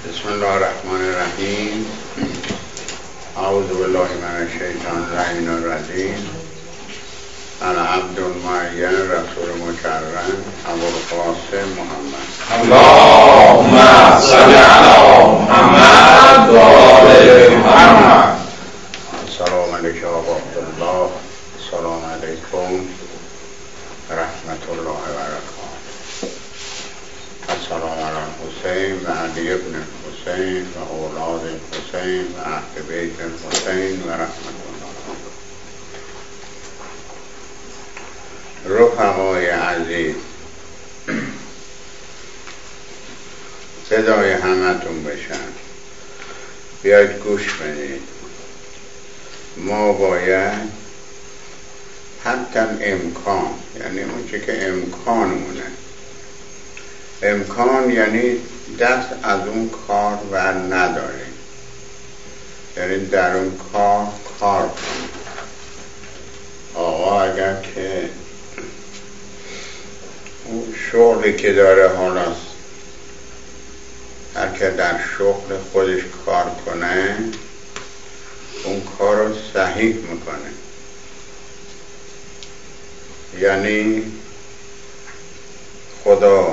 بسم الله الرحمن الرحیم. اعوذ بالله من الشیطان اللعین الرجیم. انا عبد معین رسول مکرم ابوالقاسم محمد. اللهم صل علی محمد و آل محمد. السلام علیکم و عبدالله. السلام علیکم رحمت الله و برکاته. السلام علی حسین و علی ابن حسین و اولاد حسین و اهل بیت حسین و رحمت الله. رفقای عزیز، صدای همتون بشن، بیاید گوش بدید. ما باید حتی امکان، یعنی اون چه که امکانمونه، امکان یعنی دست از اون کار ور نداریم، یعنی در اون کار کنیم. آقا اگر که اون شغلی که داره حالا هر که در شغل خودش کار کنه اون کار رو صحیح میکنه. یعنی خدا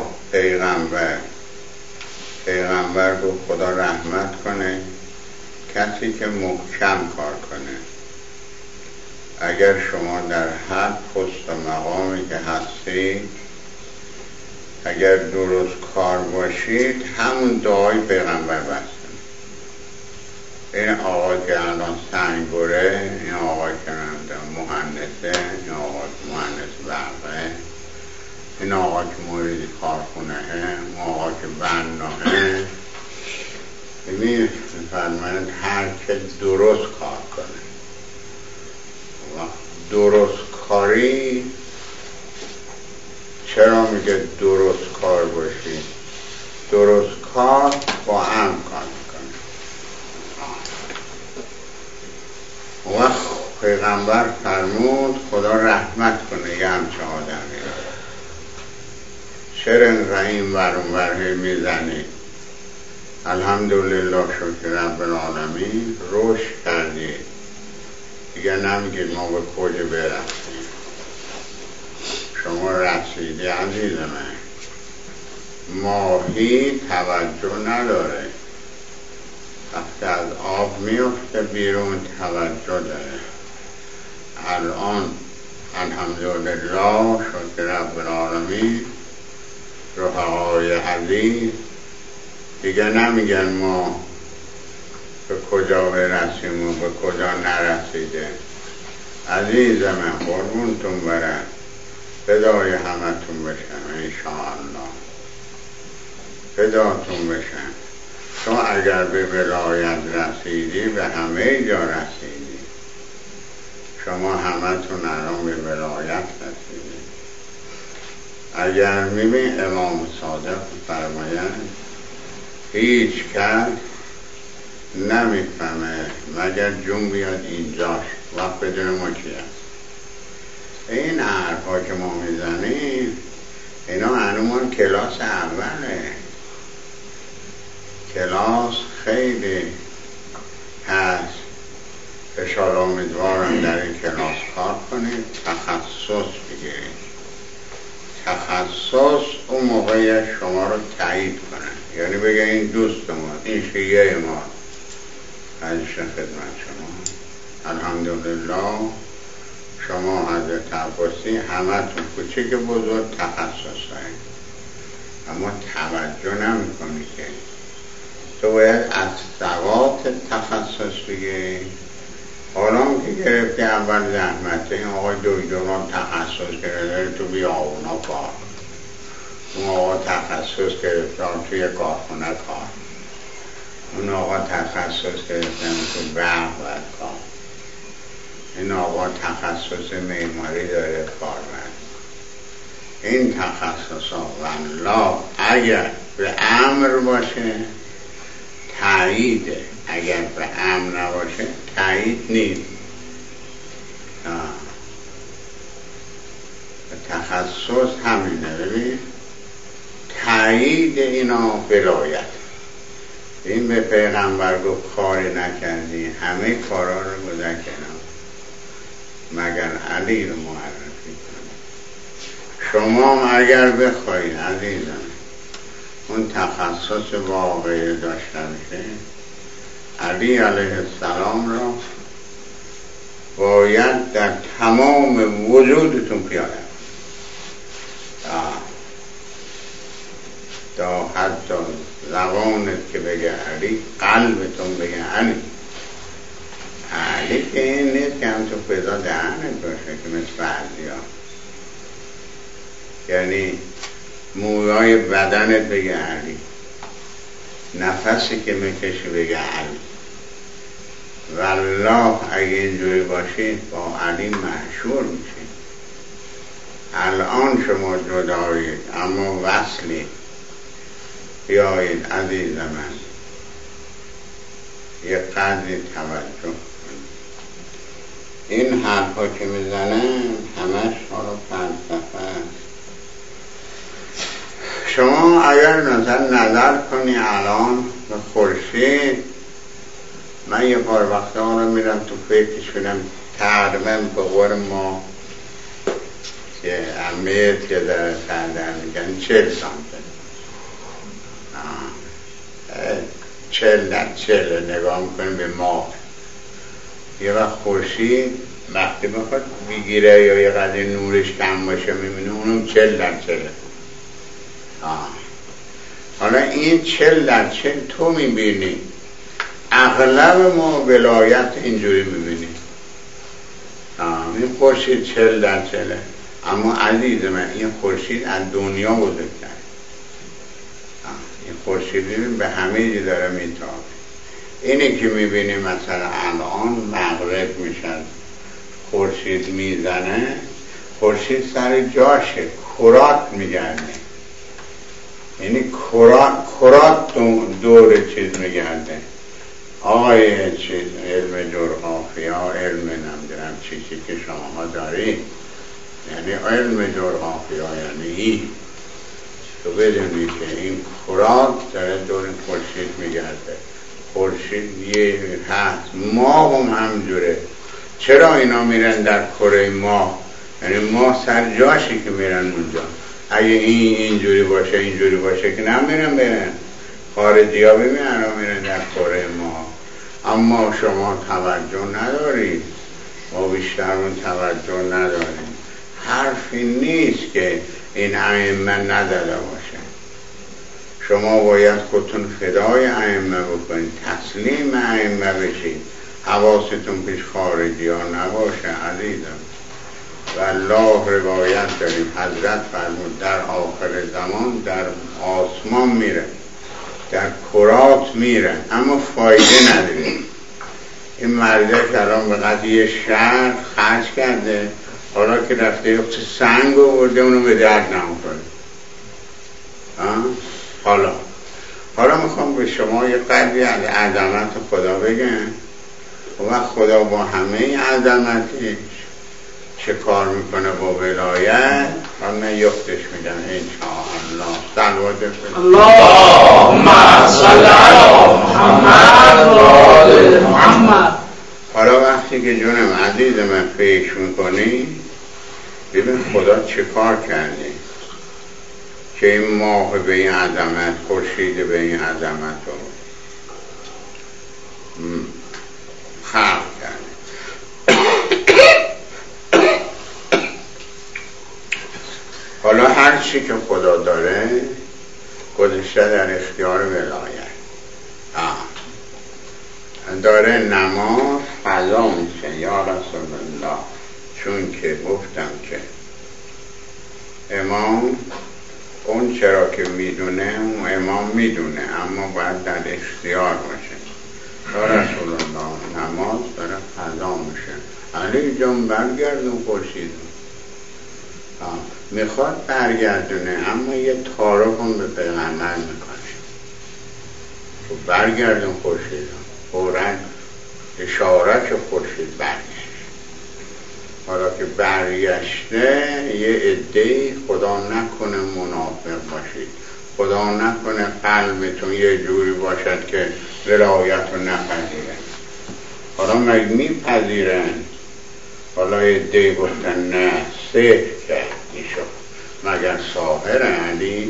پیغمبر گفت خدا رحمت کنه کسی که محکم کار کنه. اگر شما در هر پست و مقامی که هستید اگر درست کار باشید همون دعای پیغمبر بستن. این آقای که الان سنگوره، این آقای که مهندسه، این آقای که مهندس برقه، این آقای که موردی کارخونه، این آقای که بناهه، ببینید فرمایند هر که درست کار کنه. درست کاری چرا میگه درست کار باشی؟ درست کار با هم کار میکنه. وقت پیغمبر فرمود خدا رحمت کنه یه همچه آدمی. چرا اینقدر این ورون ورهی میزنی؟ الحمدلله شکر رب العالمین رشد کردید دیگه، نمیگید ما به کجا برسیم. شما رسیدی عزیز من. ماهی توجه نداره، وقتی از آب میفته بیرون توجه داره. الان الحمدلله شکر رب العالمین رفقای عزیز دیگه نمیگن ما به کجا برسیم و به کجا نرسیده. عزیز من قربونتون برم، فدای همتون بشم انشاءالله، فداتون بشم. شما اگر به ولایت رسیدی به همه جا رسیدی. شما همتون الان به ولایت رسیدی. اگر میبین امام صادق فرمایند هیچ کس نمیفهمه مگر جون بیاد اینجاش وقت بدون ما کی هست. این حرفا که ما میزنیم اینا هنومان کلاس اوله. کلاس خیلی هست. فشار امیدوارم در این کلاس کار کنید، تخصص بگیرید. تخصص اون موقع شما رو تایید کنه، یعنی بگه این دوست ما، این شیعه ما. عزیز خدمت شما الحمدلله شما حضرت عباسی همتون کوچک بزرگ تخصص دارید، اما توجه نمی کنی که تو باید از ثواب تخصص بگیری. حالا که گرفتی اول زحمته این آقای دکتران تخصص گرفته تو بیا اونا کار، اون آقا تخصص گرفتن توی کارخونه کار، اون آقا تخصص گرفتن تو برق و کار، این آقا تخصص معماری داره کار برد. این تخصص ها والله اگر به امر باشه تاییده، اگر به امر نباشه تایید نیست. تخصص همینه. ببین تایید اینا ولایت. این به پیغمبر گفت کاری نکردی، همه کارا رو گذاشتم مگر علی رو معرفی کنی. شما اگر بخواید عزیزم اون تخصص واقعی داشته باشه، علی علیه السلام را باید در تمام وجودتون پیاده تا حتی زبانت که بگه علی، قلبتون بگه علی. علی که این نیست که هم تو فضا دهنت باشه که مثل بعضی ها، یعنی مویای بدنت بگه علی، نفسی که میکشی بگه علی. والله اگه اینجوری باشید با علی مشهور میشید. الان شما جدایید اما وصلید. بیایید عزیز من یه قدری توجه کنید. این حرفا که میزنن همش حالا فلسفه است. شما اگر نظر کنی الان به خورشید، من یه بار وقتا رو میرم تو فکرش کنم، تقریبا به قول ما که امیت که در سردر میگن 40 سانته 40 در 40 نگاه میکنیم به ما. یه وقت خورشید وقتی بخواد بگیره یا یه قدر نورش کم باشه میبینه اونم 40 در 40. حالا این 40 در 40 تو میبینی، اغلب ما ولایت اینجوری میبینیم. این خورشید 40 در 40، اما عزیز من این خورشید از دنیا بزرگتر. این خورشید به همه جی داره میتابه. اینی که میبینیم مثلا الان مغرب میشن خورشید میزنه، خورشید سر جاشه، کرات میگرده. یعنی کرات دور چیز میگرده. آقای چیز علم جغرافیا، علم نمیدونم چیزی که شما داری، یعنی علم جغرافیا یعنی این تو بدونی که این کرات داره دور خورشید میگرده. خورشید یه هست، ماه هم همجوره. چرا اینا میرن در کره ماه؟ یعنی ماه سر جاشی که میرن اونجا. اگه اینجوری باشه اینجوری باشه که نمیرن برن. خارجی ها ببینن میرن در کره ماه. اما شما توجه ندارید، ما بیشتر اون توجه نداریم. حرفی نیست که این ائمه نداده باشه. شما باید خودتون فدای ائمه بکنید، تسلیم ائمه بشید، حواستون پیش خارجی ها نباشه عزیزم. والله روایت داریم حضرت فرمود در آخر زمان در آسمان میره، در کرات میره، اما فایده نداره. این مرده که الان به قضیه شهر خرج کرده، حالا که رفته یه سنگ آورده اونو به درد نمیخوره. حالا میخوام به شما یه قدری از عظمت خدا بگم و خدا با همه عظمتش چه کار میکنه با ولایت. من یختش میدم انشاءالله. صلوات اللهم صل علی محمد و آل محمد. حالا وقتی که جونم عزیز من فکر میکنی ببین خدا چه کار کرده که این ماه به این عظمت، خورشید به این عظمت رو خلق کرده. حالا هر چی که خدا داره گذاشته در اختیار ولایت. داره نماز فضا میشه یا رسول الله، چون که گفتم که امام اون چرا که میدونه اون امام میدونه، اما باید در اختیار باشه. یا رسول الله نماز داره فضا میشه، علی جان برگردون خورشید میخواد برگردونه، اما یه تعارف هم به پیغمبر میکنه تو برگردون خورشید، فوراً اشاره که خورشید برگشت. حالا که برگشته یه عده خدا نکنه منافق باشید، خدا نکنه قلبتون یه جوری باشد که ولایت رو نپذیرن. حالا مگه میپذیرن؟ حالا یه دی گفتن نه سحر کرد ایشو، مگر ساحر علی؟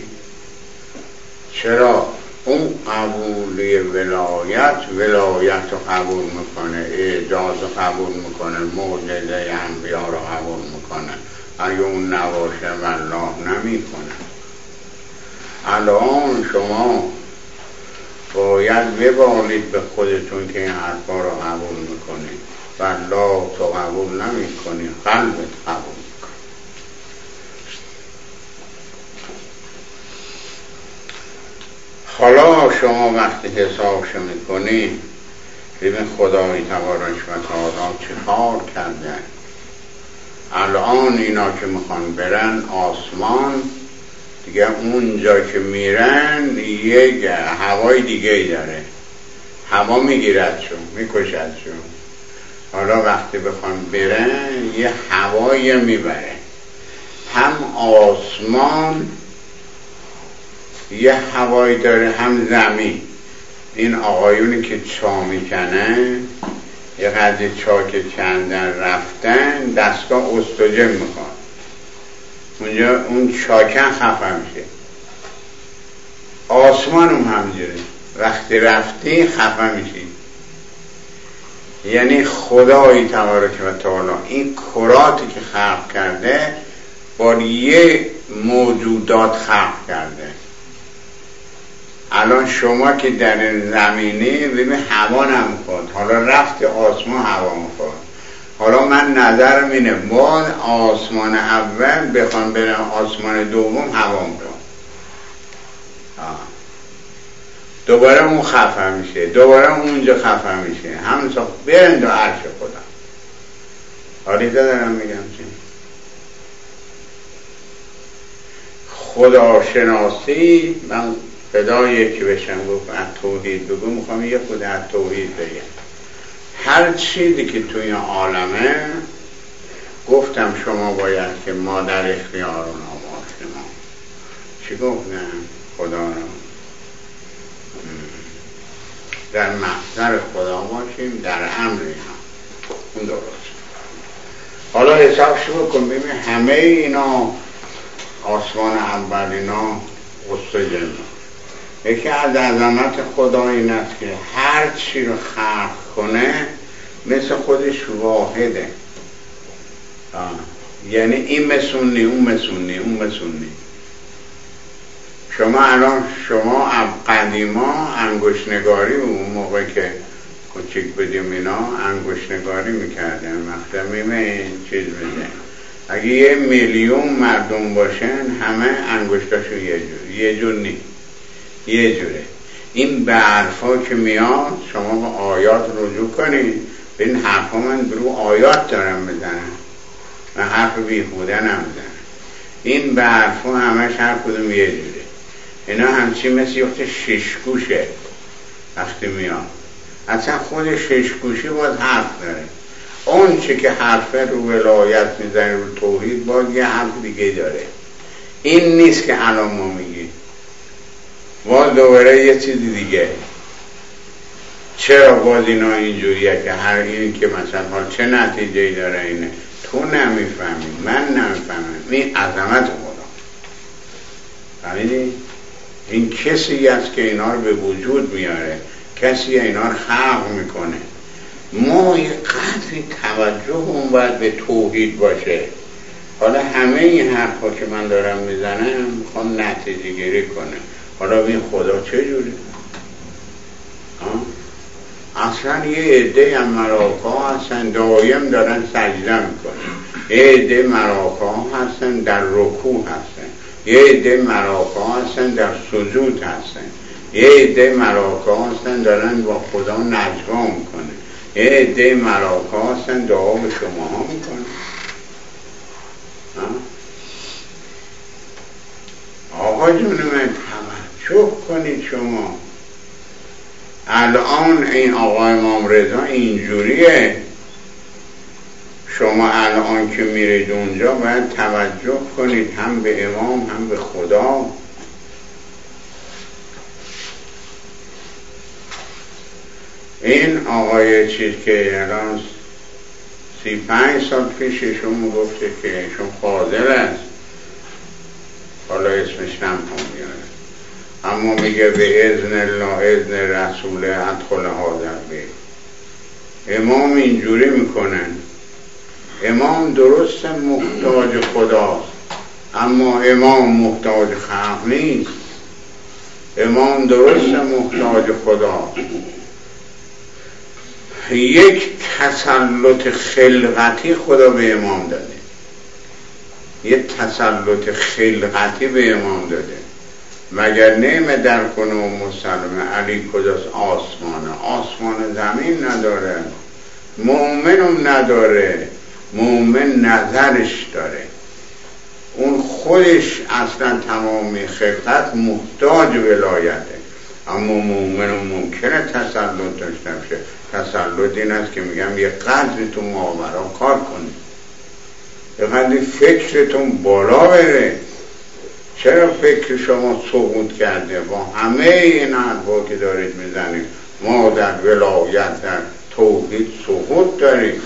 چرا؟ اون قبولی ولایت رو قبول میکنه، اعجاز رو قبول میکنه، معجزه انبیا رو قبول میکنه. اگه اون نباشه والله نمیکنه. الان شما باید ببالید به خودتون که این حرفا رو قبول میکنید. والله تو قبول نمیکنی، قلبت قبول میکنه. حالا شما وقتی حسابشو میکنی ببین خدای تبارک و تعالی چه کار کرده. الان اینا که میخوان برن آسمان دیگه، اونجا که میرن یک هوای دیگه ای داره، هوا میگیردشون میکشدشون. حالا وقتی بخوان برن یه هوایی میبره. هم آسمان یه هوایی داره، هم زمین. این آقایونی که چا میکنه یه قدر چا که کندن رفتن دستگاه استوجن میخوان، اونجا اون چاکن خفه میشه. آسمان همجوره، وقتی رفتی خفه میشی. یعنی خدای تبارک و تعالی این کراتی که خلق کرده با یه موجودات خلق کرده. الان شما که در زمینی ببین هوا نمیخواد، حالا رفت آسمان هوا میخواد. حالا من نظرم اینه باز آسمان اول بخوام برم آسمان دوم هوا میخواد، دوباره اون خفه میشه، دوباره اونجا خفه میشه، همونطور برن دو عرش خدا. حالیده دارم میگم چی؟ خداشناسی من صدا یکی بشم گفت از توحید بگو، میخوام یه خود از توحید بگم. هر چیزی که توی عالمه گفتم شما باید که ما در اختیار اونا باشیم. چی گفتم؟ خدا رو در محضر خدا باشیم، در امری هم. اون درست. حالا حسابش بکن ببین همه اینا آسمان اول اینا استجن. یکی از عظمت خدا این است که هر چی رو خلق کنه مثل خودش واحده. یعنی این مسونی اون مسونی اون مسونی. شما الان شما قدیما انگشتنگاری اون موقع که کوچیک بودیم اینا انگشتنگاری میکردن، مثلا میمه چیز میزن اگه 1 میلیون مردم باشن همه انگشتاشو یه جور نیست، یه جوره. این به حرفا که میاد شما به آیات رجوع کنید. به این حرفا من برو آیات دارم میزنم، من حرف بیهوده نمیزنم. این به حرفا همش هر کدوم یه جوره. اینا همچی مثل یخت ششگوشه. وقتی میاد اصلا خود ششگوشی باز حرف داره. اون چه که حرفه رو ولایت میزنه رو توحید باز یه حرف دیگه داره. این نیست که الان ما میگیم باز دوباره یه چیز دیگه. چرا باز اینا اینجوریه که هر اینی که مثلا حال چه نتیجه‌ای داره اینه تو نمیفهمی من نمیفهمم. این عظمت خدا. فهمیدی؟ این کسی است که اینا رو به وجود میاره، کسی اینا رو خلق میکنه. ما یه قدری توجهمون باید به توحید باشه. حالا همه این حرفا که من دارم میزنم میخوام نتیجه گیری کنه. حالا ببین خدا چه جوری؟ اصلا یه عده از ملاک‌ها هستن دایم دارن سجده میکنن، یه عده ملاک‌ها هستن در رکوع هستن، یه عده ملاک‌ها هستن در سجود هستن، یه عده ملاک‌ها هستن دارن با خدا نجوا میکنن، یه عده ملاک‌ها هستن دعا به شماها میکنن. آقا جون من توجه کنید شما. الان این آقای امام رضا اینجوریه. شما الان که میرید اونجا باید توجه کنید هم به امام هم به خدا. این آقای چیز که الان 35 سال پیش ایشون گفته که ایشون فاضل است، حالا اسمش نمیخوام بیاره، اما میگه به اذن الله اذن رسول ادخل حاضر بید. امام اینجوری میکنن. امام درست محتاج خداست، اما امام محتاج خلق نیست. امام درست محتاج خداست. یک تسلط خلقتی خدا به امام داده، یک تسلط خلقتی به امام داده. مگر نعمه در کنه و مسلمه علی کجاست؟ آسمان زمین نداره، مؤمنم نداره. مؤمن نظرش داره، اون خودش اصلا تمامی خلقت محتاج ولایته، اما مؤمن ممکنه تسلط داشته باشه. تسلط این است که میگم یه قدری تو ماورا کار کنید، یه قدری فکرتون بالا بره. چرا فکر شما سقوط کرده؟ با همه این حرفا که دارید میزنید ما در ولایت در توحید سقوط داریم.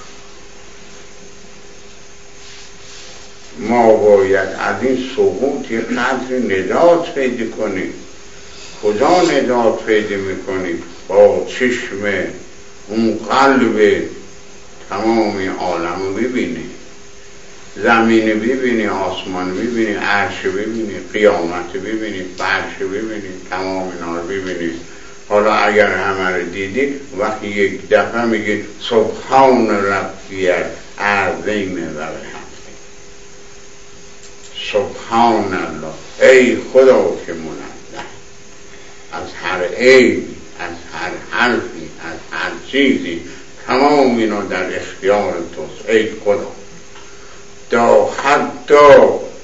ما باید از این سقوط یه قدر نجات پیدا کنیم. کجا نجات پیدا میکنیم؟ با چشم اون قلب تمامی عالم رو ببینی، زمین ببینی، آسمان ببینی، عرش ببینی، قیامت ببینی، فرش ببینی، تمام اینا رو ببینی. حالا اگر همه رو دیدی وقتی یک دفعه میگی سبحان ربی العظیم و بحمده، سبحان الله، ای خدا که منزه از هر عیبی، از هر حرفی، از هر چیزی، تمام اینا در اختیار توست ای خدا. تا حتی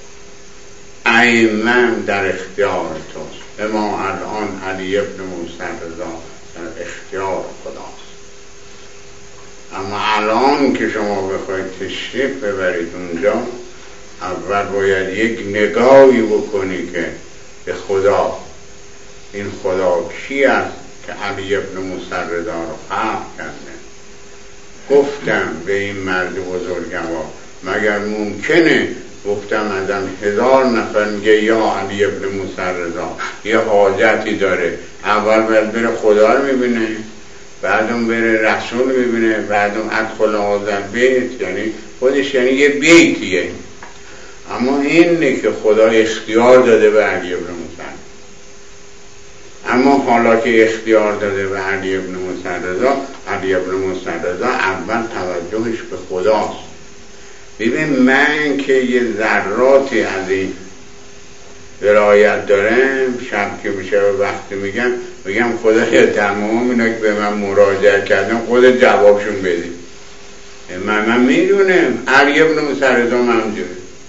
ائمه در اختیار توست. اما الان علی ابن موسی رضا در اختیار خداست. اما الان که شما بخواید تشریف ببرید اونجا، اول باید یک نگاهی بکنی که به خدا، این خدا کی است که علی ابن موسی رضا رو خلق کرده. گفتم به این مرد بزرگوار مگر ممکنه، گفتم ازم 1000 نفر میگه یا علی ابن موسی رضا یه حاجتی داره، اول باید بره خدا رو میبینه، بعدم بره رسول میبینه، بعدم ادخل حاضر بیت، یعنی خودش یعنی یه بیتیه. اما اینه که خدا اختیار داده به علی ابن موسی. اما حالا که اختیار داده به علی ابن موسی رضا، علی ابن موسی رضا اول توجهش به خداست. ببین من که یه ذراتی از این ولایت دارم، شب که میشه وقتی میگم خدایا تمام اینا که به من مراجعه کردن خود جوابشون بدی. من میدونم علی ابن موسی رضا منجوره.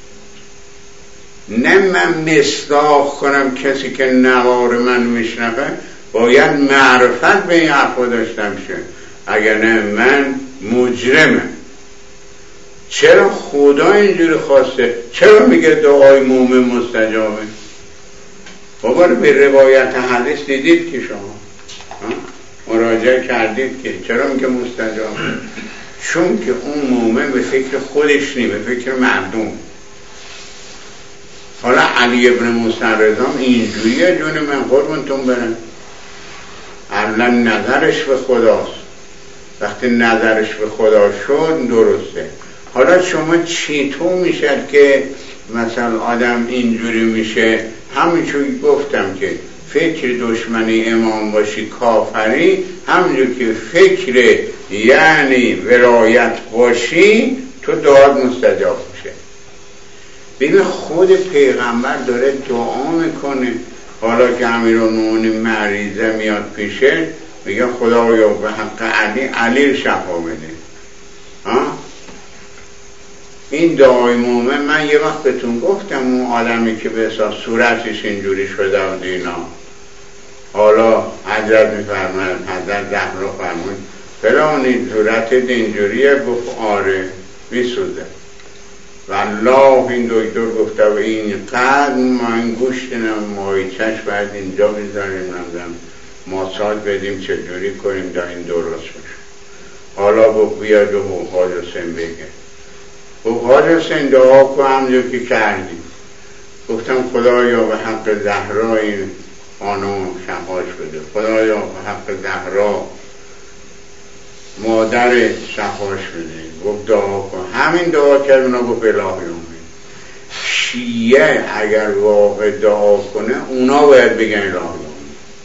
نه من مصداق کنم کسی که نوار من میشنفه باید معرفت به این حرفا داشتم شه، اگر نه من مجرمم. چرا خدا اینجوری خواسته؟ چرا میگه دعای مومن مستجابه؟ بابا رو به روایت حدیث دیدید که شما مراجعه کردید که چرا میگه مستجابه؟ چون که اون مومن به فکر خودش نیم، به فکر مردم. حالا علی ابن موسی رضا اینجوریه جون من قربونتون برم، اصلا نظرش به خداست. وقتی نظرش به خدا شد درسته. حالا شما چطور میشد که مثلا آدم اینجوری میشه؟ همینجور گفتم که فکر دشمنی امام باشی کافری، همینجور که فکر یعنی ولایت باشی تو دعات مستجاب میشه. ببین خود پیغمبر داره دعا میکنه. حالا که امیرالمومنین مریضه میاد پیشه میگه خدایا به حق علی رو شفا بده. این دعای مومن من یه وقت بهتون گفتم اون آدمی که به حساب صورتش اینجوری شده و دینا، حالا حضرت میفرماید، حضرت زهرا فرمود فلانی صورتت اینجوریه، گفت آره میسوزه. والله این دکتر گفته و این قدر من گوشت ماهیچش باید اینجا بذاریم، نمیدونم ماساژ بدیم چجوری کنیم تا این درست بشه. حالا بیاد و حاج حسین بگه. حاج حسین دعا کن همونجور که کردیم. گفتم خدایا به حق زهرا این خانم شفاش بده، خدایا به حق زهرا مادر شفاش بده. گفت دعا کن. همین دعا کرد، اونا گفت الهی امین. شیعه اگر واقع دعا کنه اونا باید بگن الهی امین.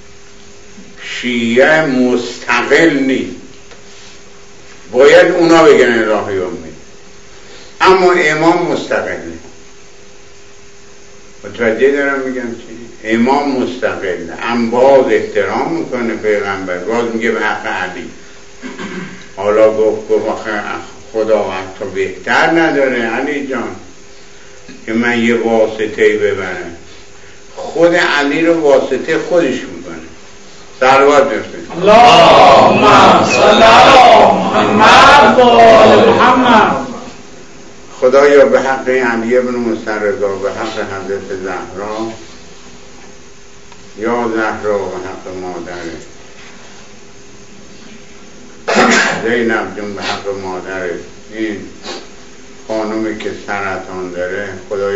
شیعه مستقل نیست، باید اونا بگن الهی امین. اما امام مستقله. متوجه دارم میگم چی؟ امام مستقله، اما باز احترام میکنه پیغمبر، باز میگه به حق علی. حالا گفت خدا حتی بهتر نداره علی جان که من یه واسطه‌ای ببرم. خود علی رو واسطه خودش میکنه. صلوات بفرستید. اللهم صل علی محمد و آل محمد. خدایا به حق علی ابن موسی رضا، به حق حضرت زهرا، یا زهرا به حق مادره زینب جون، به حق مادره این خانومی که سرطان داره، خدایا